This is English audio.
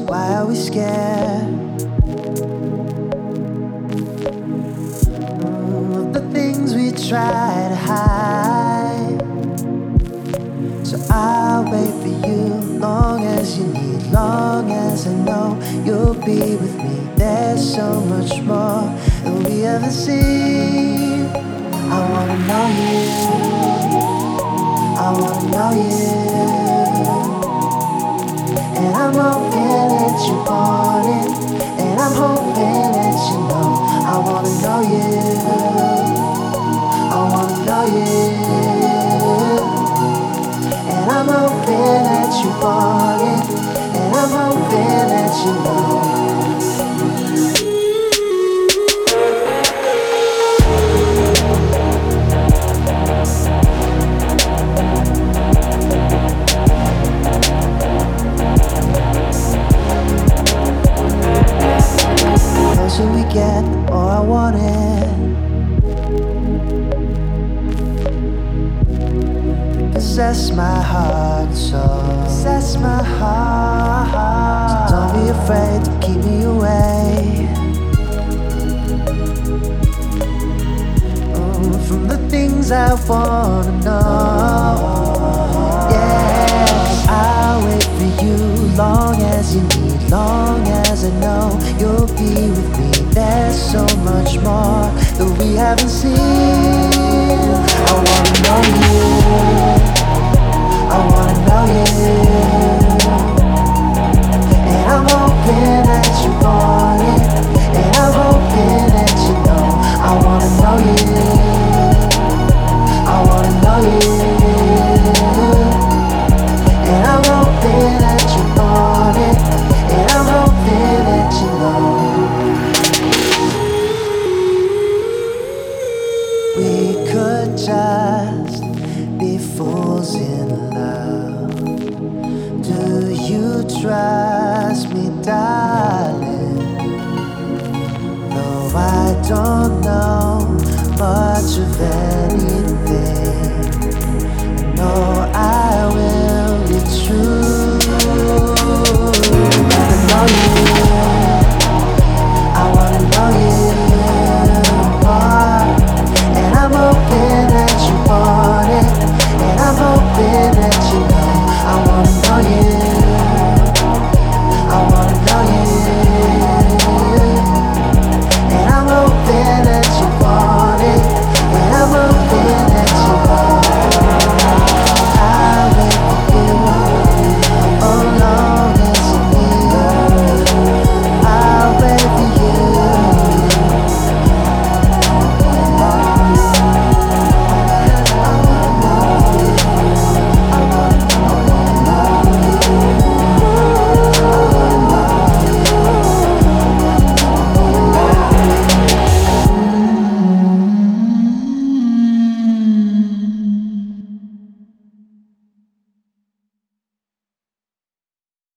why are we scared? Of the things we try to hide. So I'll wait for you long as you need, long as I know you'll be with me. There's so much more than we ever see. I wanna know you, I wanna know you, and I'm hoping that you want it, and I'm hoping that you know. I wanna know you, I wanna know you, and I'm hoping that you want it, and I'm hoping that you know. The closer we get, the more I want it. Possess my heart and soul. Possess my heart. So don't be afraid to keep me away from the things I wanna know. Yeah, I'll wait for you long as you need, long as I know you'll be with me. There's so much more that we haven't seen. I wanna know you, I wanna know you, and I'm hoping that you want it, and I'm hoping that you know. I wanna know you, I wanna know you, and I'm hoping that you want it, and I'm hoping that you know. We could just be fools in love. Do you trust me, darling? Though I don't know much of anything, I know I